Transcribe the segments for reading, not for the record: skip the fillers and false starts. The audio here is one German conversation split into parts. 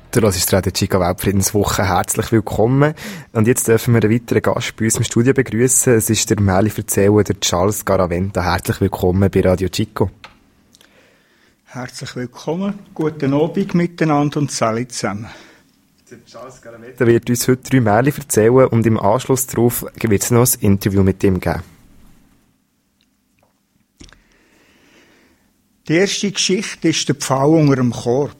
Du hörst Radio Chica Weltfriedenswoche. Herzlich willkommen. Und jetzt dürfen wir einen weiteren Gast bei uns im Studio begrüßen. Es ist der Märchen-Erzähler, der Charles Garaventa. Herzlich willkommen bei Radio Chico. Herzlich willkommen. Guten Abend miteinander und alle zusammen. Der Charles Garaventa wird uns heute 3 Märchen erzählen und im Anschluss darauf wird es noch ein Interview mit ihm geben. Die erste Geschichte ist der Pfau unter dem Korb.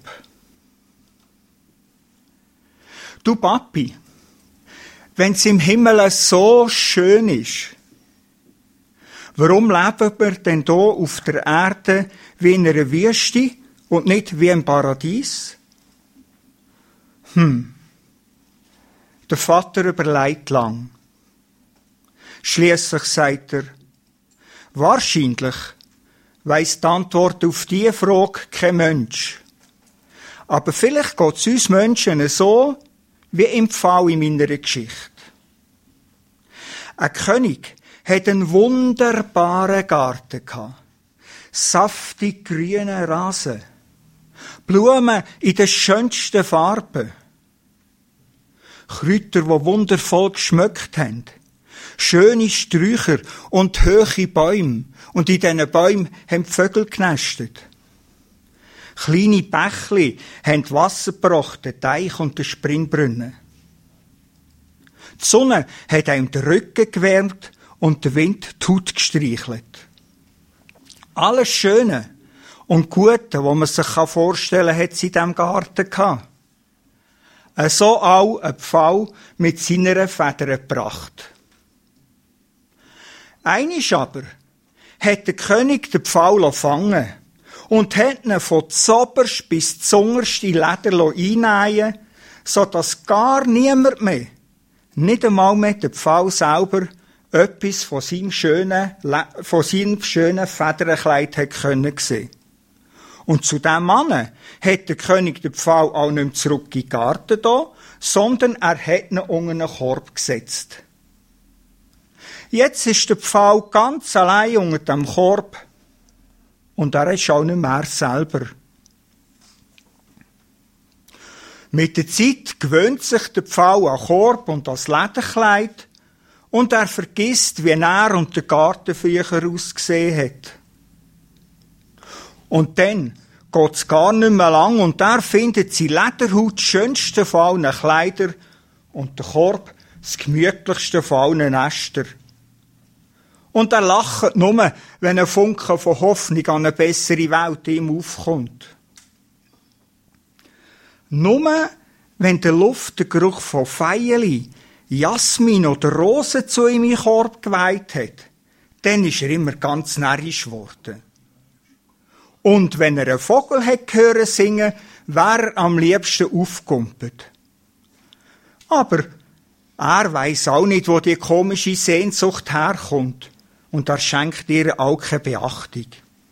Du Papi, wenn es im Himmel so schön ist, warum leben wir denn hier auf der Erde wie in einer Wüste und nicht wie im Paradies? Der Vater überlegt lang. Schliesslich sagt er, wahrscheinlich weiss die Antwort auf diese Frage kein Mensch. Aber vielleicht geht es uns Menschen so, wie im Pfau in meiner Geschichte. Ein König hat einen wunderbaren Garten gehabt. Saftig grüner Rasen. Blumen in den schönsten Farben. Kräuter, die wundervoll geschmeckt haben. Schöne Sträucher und hohe Bäume. Und in diesen Bäumen haben die Vögel genestet. Kleine Bächli haben Wasser gebracht, den Teich und den Springbrunnen. Die Sonne hat ihm den Rücken gewärmt und der Wind die Haut gestreichelt. Alles Schöne und Gute, was man sich vorstellen kann, hat sie in diesem Garten gehabt. So auch ein Pfau mit seiner Federnpracht. Einisch aber hat der König den Pfau fangen und hat ihn von zoberst bis zungerst in Leder einnähen, sodass gar niemand mehr, nicht einmal mehr der Pfau selber, etwas von seinem schönen Federnkleid hat können sehen. Und zu diesem Mann hat der König den Pfau auch nicht mehr zurück in den Garten da, sondern er hat ihn unter einen Korb gesetzt. Jetzt ist der Pfau ganz allein unter dem Korb und er ist auch nicht mehr selber. Mit der Zeit gewöhnt sich der Pfau an den Korb und an das Lederkleid und er vergisst, wie er und der Garten früher ausgesehen hat. Und dann geht es gar nicht mehr lang und er findet seine Lederhaut das schönste von allen Kleider und der Korb das gemütlichste von allen Nester. Und er lacht nur, wenn ein Funke von Hoffnung an eine bessere Welt ihm aufkommt. Nur, wenn der Luft den Geruch von Veilchen, Jasmin oder Rosen zu ihm in den Korb geweiht hat, dann ist er immer ganz närrisch geworden. Und wenn er einen Vogel hat hören singen, wäre er am liebsten aufgekumpelt. Aber er weiss auch nicht, wo die komische Sehnsucht herkommt. Und er schenkt ihr auch keine Beachtung.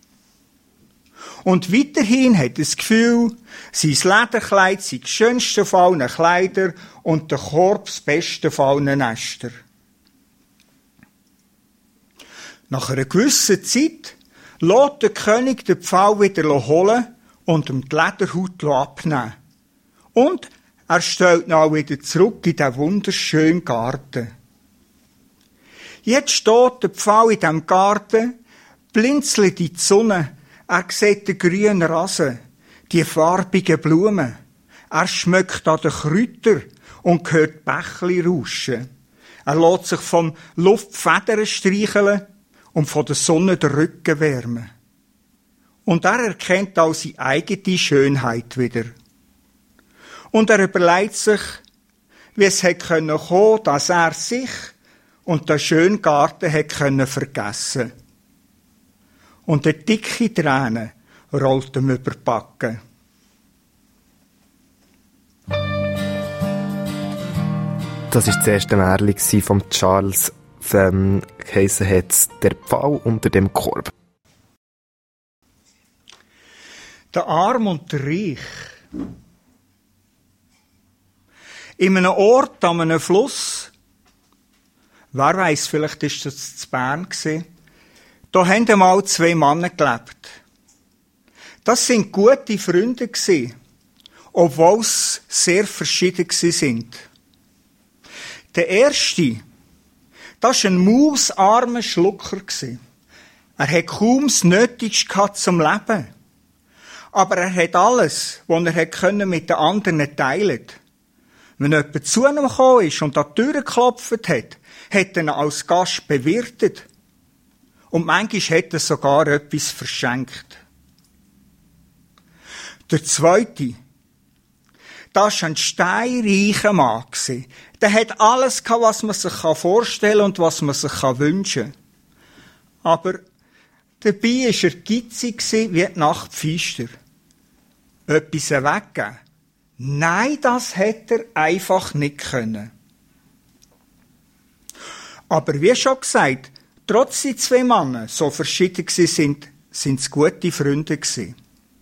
Und weiterhin hat er das Gefühl, sein Lederkleid sei das schönste von allen Kleider und der Korb das beste von allen Nester. Nach einer gewissen Zeit lässt der König den Pfau wieder holen und ihm die Lederhaut abnehmen. Und er stellt ihn auch wieder zurück in den wunderschönen Garten. Jetzt steht der Pfau in diesem Garten, blinzelt in die Sonne, er sieht den grünen Rasen, die farbigen Blumen, er schmeckt an den Kräutern und hört Bächli rauschen. Er lässt sich vom Luft Federn streicheln und von der Sonne den Rücken wärmen. Und er erkennt auch seine eigene Schönheit wieder. Und er überlegt sich, wie es hätte kommen können, dass er sich und den schönen Garten hätte vergessen können. Und eine dicke Träne rollt ihm über die Backen. Das war das erste Märchen von Charles, geheissen hat «Der Pfau unter dem Korb». Der Arm und der Reich. In einem Ort, an einem Fluss, wer weiss, vielleicht war das in Bern, da haben einmal 2 Männer gelebt. Das sind gute Freunde gewesen. obwohl sie sehr verschieden sind. Der erste, das war ein mausarmer Schlucker. Er hatte kaum das Nötigste zum Leben. Aber er hat alles, was er mit den anderen teilen konnte. Wenn jemand zu ihm gekommen ist und an die Tür geklopft hat er ihn als Gast bewirtet. Und manchmal hat er sogar etwas verschenkt. Der zweite, das war ein steinreicher Mann. Der hat alles gehabt, was man sich vorstellen kann und was man sich wünschen kann. Aber dabei war er gitzig wie die Nachtpfister. Etwas weggeben? Nein, das hätte er einfach nicht können. Aber wie schon gesagt, trotz die zwei Männer so verschieden sind es gute Freunde gewesen.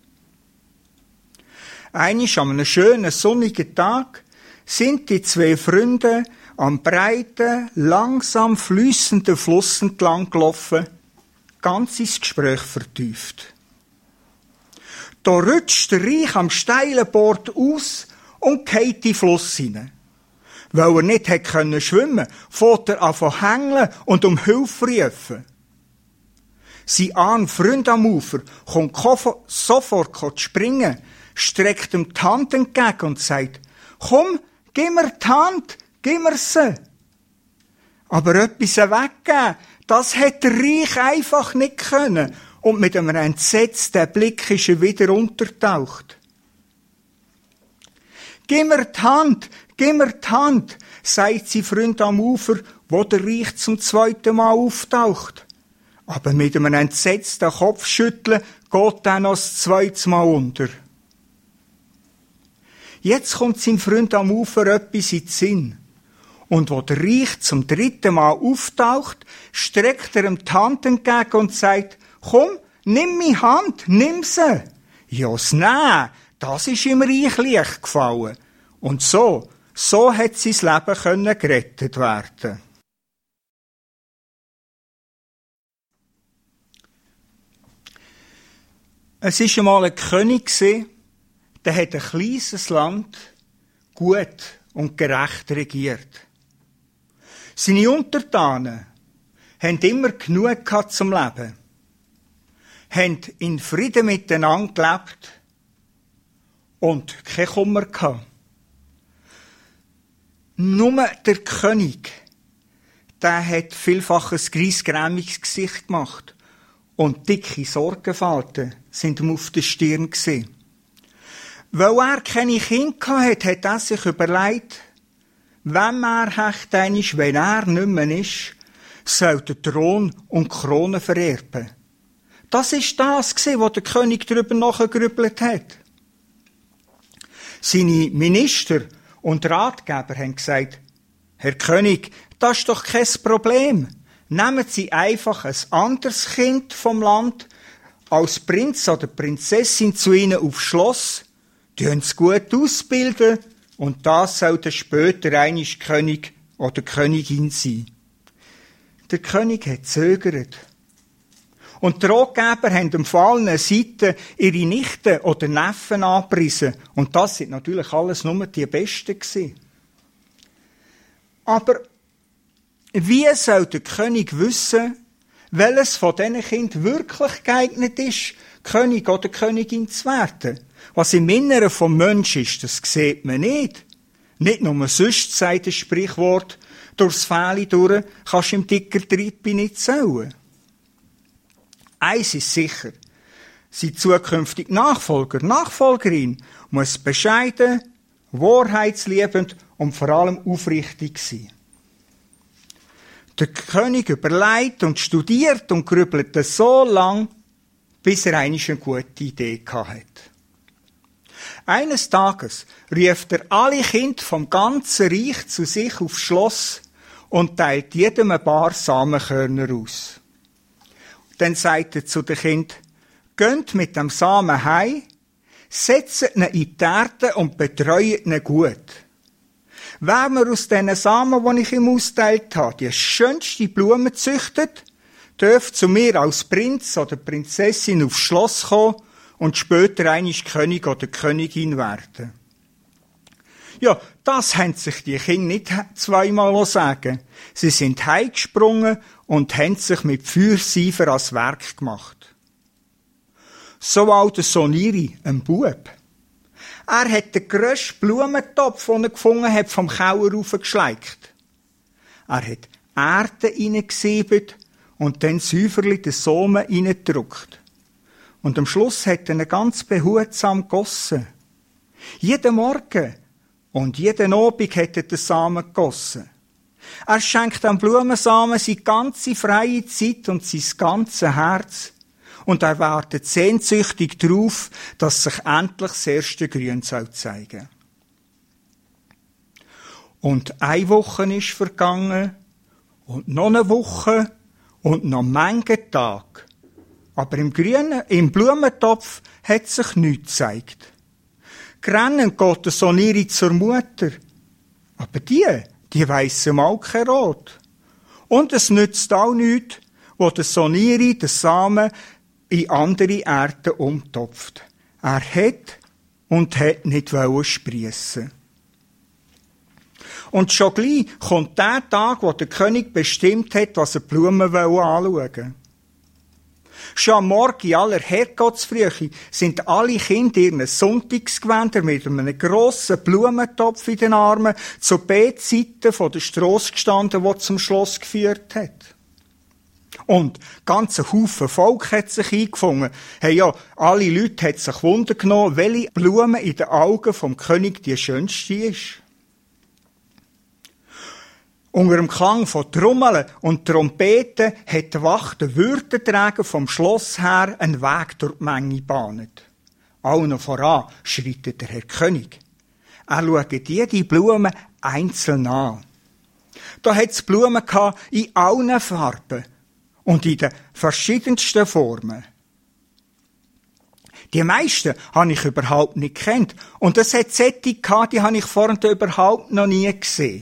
Einmal an einem schönen sonnigen Tag sind die zwei Freunde am breiten, langsam fließenden Fluss entlang gelaufen, ganz ins Gespräch vertieft. Da rutscht der Reich am steilen Bord aus und geht in den Fluss hinein. Weil er nicht schwimmen konnte, fährt er an zu hängeln und um Hilfe rufen. Sein armer Freund am Ufer kommt sofort springen, streckt ihm die Hand entgegen und sagt, komm, gib mir die Hand, gib mir sie. Aber etwas weggeben, das hätte der Reich einfach nicht können. Und mit einem entsetzten Blick ist er wieder untertaucht. Gib mir die Hand, sagt sein Freund am Ufer, wo der Reich zum zweiten Mal auftaucht. Aber mit einem entsetzten Kopfschütteln geht er noch das zweite Mal unter. Jetzt kommt sein Freund am Ufer etwas in den Sinn. Und wo der Reich zum dritten Mal auftaucht, streckt er ihm die Hand entgegen und sagt, komm, nimm meine Hand, nimm sie. Jos, nein, das ist ihm Reich leicht gefallen. Und so hat sein Leben gerettet werden. Es war einmal ein König, der hat ein kleines Land gut und gerecht regiert. Seine Untertanen haben immer genug gehabt zum Leben, haben in Frieden miteinander gelebt und keinen Kummer gehabt. Nur der König, der hat vielfach ein griesgrämiges Gesicht gemacht und dicke Sorgenfalten sind ihm auf der Stirn gewesen. Weil er keine Kinder hatte, hat er sich überlegt, wenn er nicht mehr ist, soll der Thron und die Krone vererben. Das ist das, was der König darüber nachgegrübelt hat. Seine Minister und Ratgeber haben gesagt, Herr König, das ist doch kein Problem. Nehmen Sie einfach ein anderes Kind vom Land als Prinz oder Prinzessin zu Ihnen aufs Schloss, tun es gut ausbilden und das soll dann später einmal König oder Königin sein. Der König hat zögert. Und die Ratgeber haben auf allen Seiten ihre Nichten oder Neffen angepriesen. Und das sind natürlich alles nur die Besten gewesen. Aber wie soll der König wissen, welches von diesen Kindern wirklich geeignet ist, König oder Königin zu werden? Was im Inneren vom Menschen ist, das sieht man nicht. Nicht nur sonst, sagt das Sprichwort, durchs Fähli durch kannst du im dicker Trippi nicht zählen. Eins ist sicher, sein zukünftiger Nachfolgerin muss bescheiden, wahrheitsliebend und vor allem aufrichtig sein. Der König überlegt und studiert und grübelte so lang, bis er eine gute Idee hatte. Eines Tages rief er alle Kinder vom ganzen Reich zu sich aufs Schloss und teilt jedem ein paar Samenkörner aus. Dann sagt er zu den Kindern, geht mit dem Samen heim, setzt ihn in die Erde und betreut ihn gut. Wer mir aus diesen Samen, die ich ihm austeilt habe, die schönste Blume züchtet, darf zu mir als Prinz oder Prinzessin aufs Schloss kommen und später einmal König oder Königin werden. Ja, das haben sich die Kinder nicht zweimal sagen. Sie sind heimgesprungen und haben sich mit Feuerseifer ans Werk gemacht. So auch der Soniri, ein Bub. Er hat den grössten Blumentopf, den er gefunden hat, vom Keller raufgeschleicht. Er hat Erde reingesiebet und dann säuferlich den Samen reingedrückt. Und am Schluss hat er ihn ganz behutsam gegossen. Jeden Morgen und jeden Abend hat er den Samen gegossen. Er schenkt dem Blumensamen seine ganze freie Zeit und sein ganzes Herz. Und er wartet sehnsüchtig darauf, dass sich endlich das erste Grün zeigen soll. Und eine Woche ist vergangen, und noch eine Woche, und noch manche Tage. Aber im Blumentopf hat sich nichts gezeigt. Grennend geht der Soniri zur Mutter. Aber die weiss mal kein Rot. Und es nützt auch nichts, wo der Soniri den Samen in andere Erden umtopft. Er hat und hat nicht spriessen. Und schon gleich kommt der Tag, wo der König bestimmt hat, was er die Blumen anschauen will. Schon am Morgen in aller Herrgottsfrühe sind alle Kinder in ihren Sonntagsgewändern mit einem grossen Blumentopf in den Armen zu beiden Seiten von der Strasse gestanden, die zum Schloss geführt hat. Und ganze Haufen Volk hat sich eingefunden. Hey, ja, alle Leute hat sich Wunder genommen, welche Blume in den Augen vom König die schönste ist. Unter dem Klang von Trommeln und Trompeten hat der Wacht den Würdenträger vom Schloss her einen Weg durch die Menge gebahnt. Allen voran schreitet der Herr König. Er schaut jede Blume einzeln an. Da hat es Blumen in allen Farben und in den verschiedensten Formen. Die meisten habe ich überhaupt nicht gekannt. Und es hat solche gehabt, die habe ich vorhin überhaupt noch nie gesehen.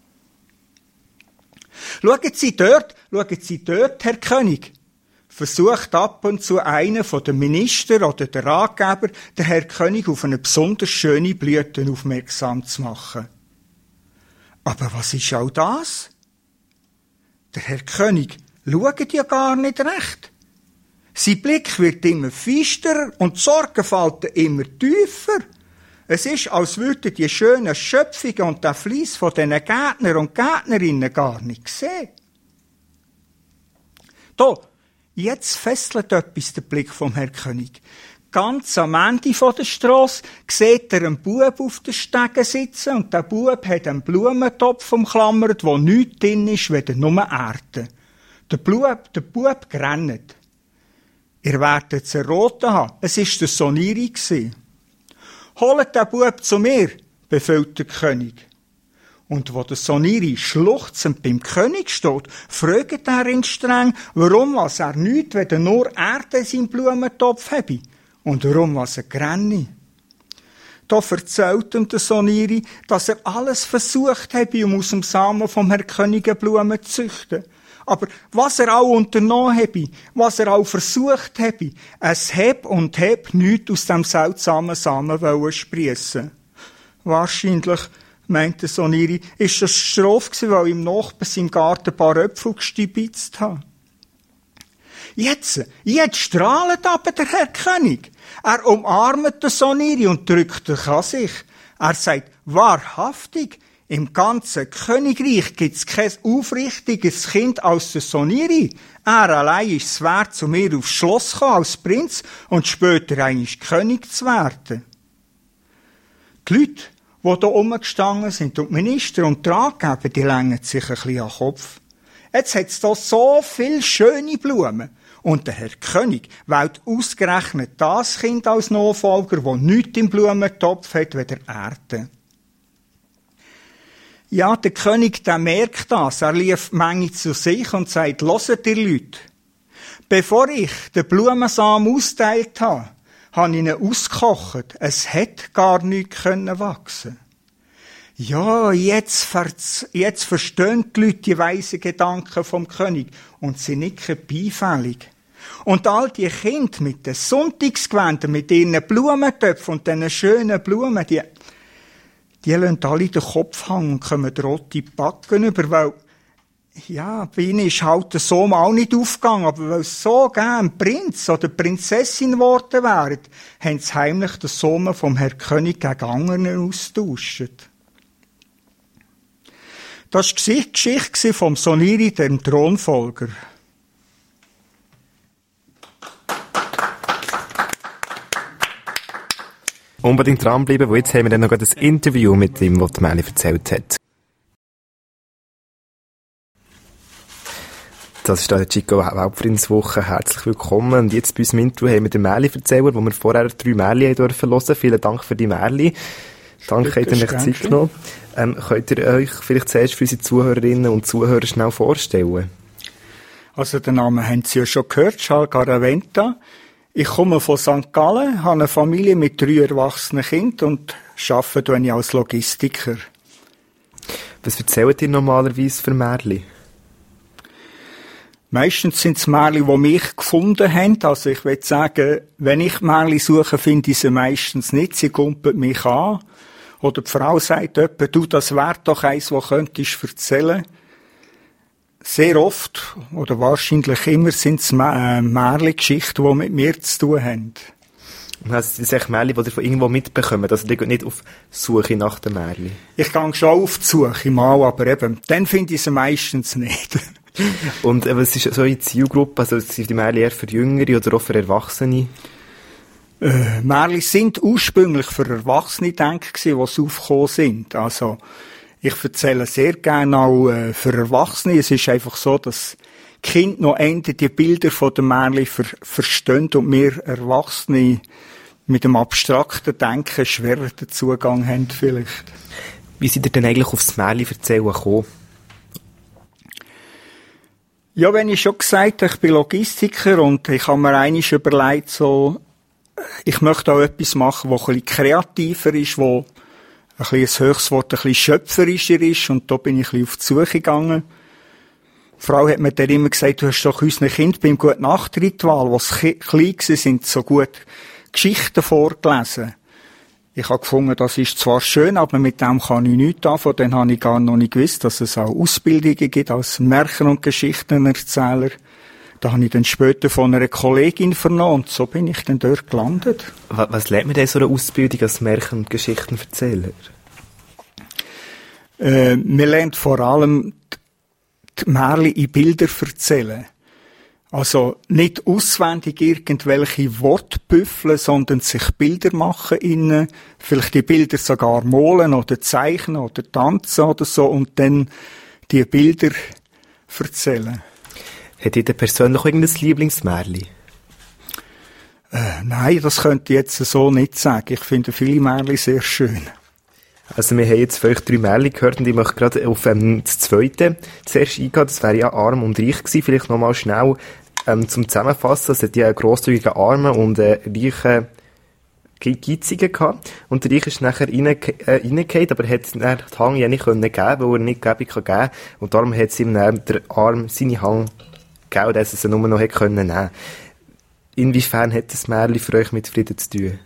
Schauen Sie dort, Herr König. Versucht ab und zu einer von den Ministern oder der Ratgeber, den Herr König auf eine besonders schöne Blüte aufmerksam zu machen. Aber was ist auch das? Der Herr König schaut ja gar nicht recht. Sein Blick wird immer feisterer und die Sorgenfalten immer tiefer. Es ist, als würden die schönen Schöpfungen und der Fleiss von diesen Gärtner und Gärtnerinnen gar nicht sehen. Da, jetzt fesselt etwas der Blick vom Herrn König. Ganz am Ende der Strasse sieht er einen Bub auf den Stegen sitzen und der Bub hat einen Blumentopf umklammert, wo nichts drin ist, weder nur Erde. Der Bub grennt. Ihr werdet es erraten haben, es war der Soniri. Holt den Bub zu mir, befiehlt der König. Und wo der Soniri schluchzend beim König steht, fragt er ihn streng, warum was er nichts, weder nur Erde in seinem Blumentopf habe und warum was er grenne. Da erzählt ihm der Soniri, dass er alles versucht habe, um aus dem Samen vom Herrn König Blumen zu züchten. Aber was er auch unternommen habe, was er auch versucht habe, es heb und heb nichts aus dem seltsamen Samen spriessen. Wahrscheinlich, meinte Soniri, ist das Strafe gewesen, weil im Nachbarn seinem Garten ein paar Äpfel gestibitzt haben. Jetzt strahlt aber der Herr König. Er umarmt den Soniri und drückt ihn an sich. Er sagt, wahrhaftig, im ganzen Königreich gibt's kein aufrichtiges Kind als der Soniri. Er allein ist es wert, zu mir aufs Schloss zu kommen als Prinz und später eigentlich König zu werden. Die Leute, die hier rumgestanden sind, und die Minister und die Ratgeber, die längen sich ein bisschen an den Kopf. Jetzt hat es hier so viele schöne Blumen. Und der Herr König wählt ausgerechnet das Kind als Nachfolger, das nichts im Blumentopf hat, weder Erde. Ja, der König, der merkt das. Er lief die Menge zu sich und sagt, hört ihr Leute, bevor ich den Blumensamen austeilt habe, habe ich ihn ausgekocht. Es hätte gar nichts wachsen. Ja, jetzt verstehen die Leute die weisen Gedanken vom König und sie nicken beifällig. Und all die Kinder mit den Sonntagsgewändern, mit ihren Blumentöpfen und diesen schönen Blumen, die lassen alle den Kopf hängen und kommen rote Backen über, weil, ja, bei ihnen ist halt der Sohn auch nicht aufgegangen, aber weil sie so gern Prinz oder Prinzessin geworden wären, haben sie heimlich den Sohn vom Herr König gegen andere austauscht. Das war die Geschichte vom Soniri, dem Thronfolger. Unbedingt dranbleiben, weil jetzt haben wir dann noch ein Interview mit ihm, das Mäli erzählt hat. Das ist der Chico Weltfriedenswoche. Herzlich willkommen. Und jetzt bei uns im Intro haben wir den Märli-Erzähler, wo wir vorher 3 Märli hören durften. Vielen Dank für die Märli. Danke, habt ihr euch Zeit genommen. Könnt ihr euch vielleicht zuerst für unsere Zuhörerinnen und Zuhörer schnell vorstellen? Also, den Namen haben Sie ja schon gehört, Charles Garaventa. Ich komme von St. Gallen, habe eine Familie mit 3 erwachsenen Kindern und arbeite als Logistiker. Was erzählt ihr normalerweise für Märli? Meistens sind es Märchen, die mich gefunden haben. Also ich will sagen, wenn ich Märchen suche, finde ich sie meistens nicht. Sie kumpeln mich an. Oder die Frau sagt etwa, du, das wäre doch eins, was könntest du erzählen. Sehr oft, oder wahrscheinlich immer, sind es Märchen-Geschichten, die mit mir zu tun haben. Also, das sind Märchen, die ihr von irgendwo mitbekommt. Also, ihr geht nicht auf Suche nach den Märchen. Ich gehe schon auf die Suche mal, aber eben, dann finde ich sie meistens nicht. Und was ist so eine Zielgruppe? Also, sind die Märchen eher für Jüngere oder auch für Erwachsene? Märchen sind ursprünglich für Erwachsene gedacht gewesen, die aufgekommen sind. Also, ich erzähle sehr gerne auch für Erwachsene. Es ist einfach so, dass die Kinder noch Ende die Bilder von den Märchen verstehen und wir Erwachsene mit dem abstrakten Denken schwerer den Zugang haben vielleicht. Wie seid ihr denn eigentlich aufs Märchen erzählen gekommen? Ja, wenn ich schon gesagt habe, ich bin Logistiker und ich habe mir einmal überlegt, so, ich möchte auch etwas machen, das ein bisschen kreativer ist, wo ein bisschen ein höchstes Wort, ein bisschen schöpferischer ist, und da bin ich ein bisschen auf die Suche gegangen. Die Frau hat mir dann immer gesagt, du hast doch unseren Kindern beim Gute-Nacht-Ritual, was klein waren, so gut Geschichten vorgelesen. Ich habe gefunden, das ist zwar schön, aber mit dem kann ich nichts anfangen. Dann habe ich gar noch nicht gewusst, dass es auch Ausbildungen gibt als Märchen- und Geschichtenerzähler. Da habe ich dann später von einer Kollegin vernommen und so bin ich dann dort gelandet. Was lernt man denn so eine Ausbildung als Märchen- und Geschichtenerzähler? Man lernt vor allem die Märchen in Bilder erzählen. Also nicht auswendig irgendwelche Worte büffeln, sondern sich Bilder machen innen, vielleicht die Bilder sogar malen oder zeichnen oder tanzen oder so und dann die Bilder erzählen. Hat jeder persönlich irgendein Lieblingsmärchen? Nein, das könnte ich jetzt so nicht sagen. Ich finde viele Märchen sehr schön. Also wir haben jetzt für euch 3 Märchen gehört und ich möchte gerade auf das zweite zuerst eingehen. Das wäre ja Arm und Reich gewesen. Vielleicht nochmal schnell zum Zusammenfassen. Es hat ja einen grosszügigen Armen und reichen Geizigen gehabt. Und der Reich ist nachher reingefallen, aber hat den Hang ja nicht geben können, weil er nicht geben kann. Und darum hat es ihm dann der Arm seine Hang gegeben, dass er sie nur noch nehmen konnte. Inwiefern hat das Märchen für euch mit Frieden zu tun?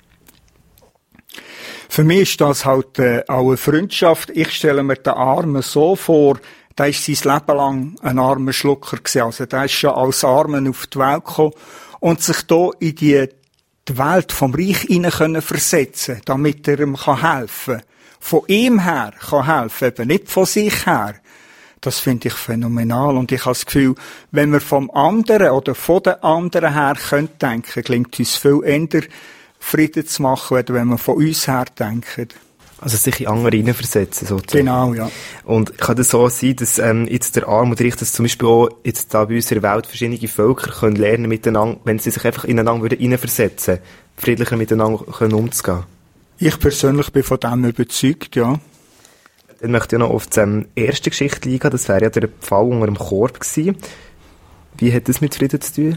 Für mich ist das halt auch eine Freundschaft. Ich stelle mir den Armen so vor, der ist sein Leben lang ein armer Schlucker gewesen. Also der ist schon als Armen auf die Welt gekommen und sich da in die Welt vom Reich hinein können versetzen, damit er ihm helfen kann. Von ihm her kann helfen, eben nicht von sich her. Das finde ich phänomenal. Und ich habe das Gefühl, wenn wir vom anderen oder von den anderen her denken können, gelingt uns viel eher Frieden zu machen, wenn wir von uns her denken. Also sich in andere hineinversetzen, sozusagen. Genau, ja. Und kann das so sein, dass jetzt der Arm und Reich, dass zum Beispiel auch jetzt da bei unserer Welt verschiedene Völker können lernen miteinander, wenn sie sich einfach ineinander hineinversetzen, friedlicher miteinander können umzugehen? Ich persönlich bin von dem überzeugt, ja. Dann möchte ich noch auf die erste Geschichte eingehen, das wäre ja der Pfau unter dem Korb gewesen. Wie hat das mit Frieden zu tun?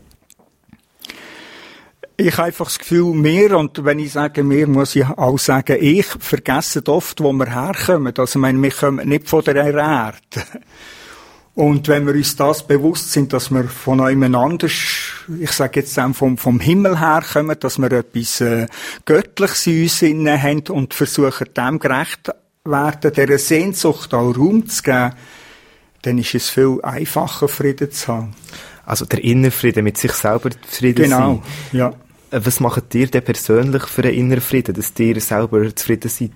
Ich habe einfach das Gefühl, wir, und wenn ich sage wir, muss ich auch sagen, ich vergesse oft, wo wir herkommen. Also, wir kommen nicht von der Erde. Und wenn wir uns das bewusst sind, dass wir von jemand anders, ich sage jetzt dann vom Himmel her kommen, dass wir etwas Göttliches in uns innen haben und versuchen, dem gerecht werden, dieser Sehnsucht auch Raum zu geben, dann ist es viel einfacher, Frieden zu haben. Also der innere Frieden, mit sich selber zufrieden sein. Genau, ja. Was macht ihr denn persönlich für einen inneren Frieden, dass ihr selber zufrieden seid?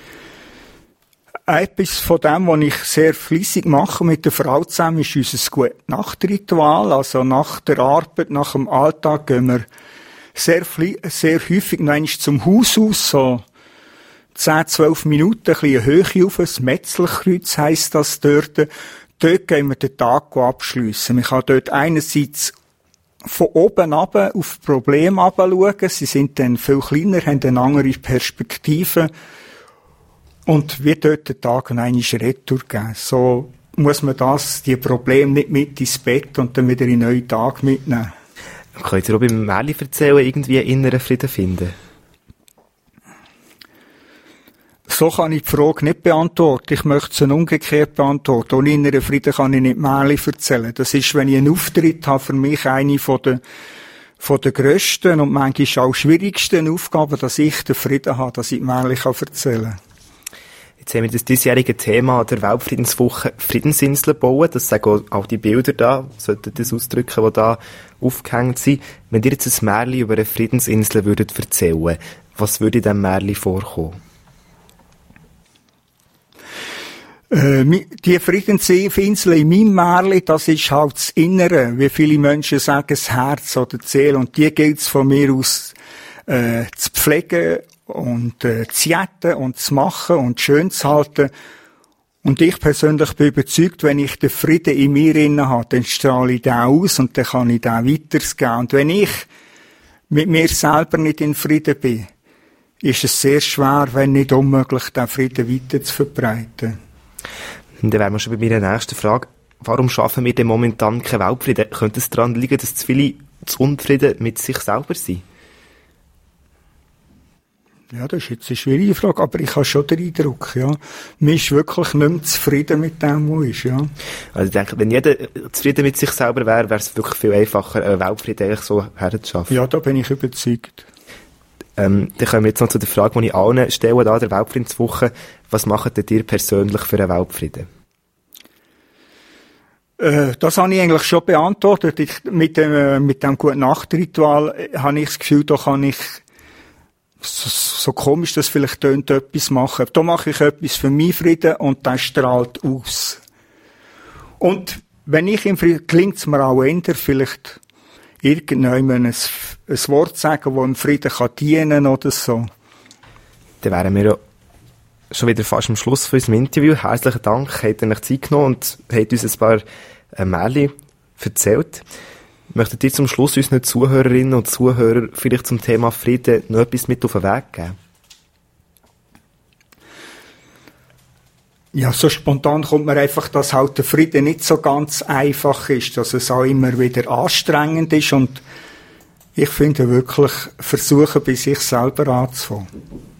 Etwas von dem, was ich sehr fleissig mache mit der Frau zusammen, ist unser Gute-Nacht-Ritual. Also nach der Arbeit, nach dem Alltag gehen wir sehr häufig noch einmal zum Haus aus, so 10, 12 Minuten, ein bisschen Höhe auf, das Metzelkreuz heisst das dort. Dort gehen wir den Tag abschliessen. Man kann dort einerseits von oben runter auf Probleme herabschauen. Sie sind dann viel kleiner, haben eine andere Perspektive. Und wird dort den Tag noch einmal Retour geben. So muss man die Probleme nicht mit ins Bett und dann wieder in einen neuen Tag mitnehmen. Könnt ihr auch beim Märli erzählen, irgendwie einen inneren Frieden finden? So kann ich die Frage nicht beantworten. Ich möchte sie umgekehrt beantworten. Ohne inneren Frieden kann ich nicht Märli erzählen. Das ist, wenn ich einen Auftritt habe, für mich eine von der grössten und manchmal auch schwierigsten Aufgaben, dass ich den Frieden habe, dass ich Märli erzählen kann. Jetzt haben wir das diesjährige Thema der Weltfriedenswoche Friedensinseln bauen. Das sagen auch die Bilder da, sollten das ausdrücken, die da aufgehängt sind. Wenn ihr jetzt ein Märli über eine Friedensinsel würdet erzählen, was würde in diesem Märli vorkommen? Die Friedensinsel in meinem Märli, das ist halt das Innere, wie viele Menschen sagen, das Herz oder die Seele. Und die gilt es von mir aus zu pflegen und zu jetten und zu machen und schön zu halten. Und ich persönlich bin überzeugt, wenn ich den Frieden in mir inne habe, dann strahle ich den aus und dann kann ich den weitergeben. Und wenn ich mit mir selber nicht in Frieden bin, ist es sehr schwer, wenn nicht unmöglich, den Frieden weiter zu verbreiten. Und dann wären wir schon bei meiner nächsten Frage. Warum schaffen wir denn momentan keinen Weltfrieden? Könnte es daran liegen, dass zu viele zu unzufrieden mit sich selber sind? Ja, das ist jetzt eine schwierige Frage, aber ich habe schon den Eindruck, ja. Man ist wirklich nicht mehr zufrieden mit dem, was ist, ja. Also ich denke, wenn jeder zufrieden mit sich selber wäre, wäre es wirklich viel einfacher, einen Weltfrieden eigentlich so herzuschaffen. Ja, da bin ich überzeugt. Dann kommen wir jetzt noch zu der Frage, die ich allen stelle, da der Weltfriedenswoche. Was macht denn ihr persönlich für einen Weltfrieden? Das habe ich eigentlich schon beantwortet. Mit dem Gute-Nacht-Ritual habe ich das Gefühl, da kann ich, so komisch das vielleicht tönt, etwas machen. Da mache ich etwas für meinen Frieden und das strahlt aus. Und wenn ich im Frieden, klingt es mir auch eher, vielleicht irgendjemand ein Wort sagen, das im Frieden dienen kann oder so. Dann wären wir ja schon wieder fast am Schluss von unserem Interview. Herzlichen Dank, habt ihr euch Zeit genommen und habt uns ein paar Märchen erzählt. Möchtet ihr zum Schluss unseren Zuhörerinnen und Zuhörern vielleicht zum Thema Frieden noch etwas mit auf den Weg geben? Ja, so spontan kommt mir einfach, dass halt der Frieden nicht so ganz einfach ist, dass es auch immer wieder anstrengend ist und ich finde wirklich, versuchen bei sich selber anzufangen.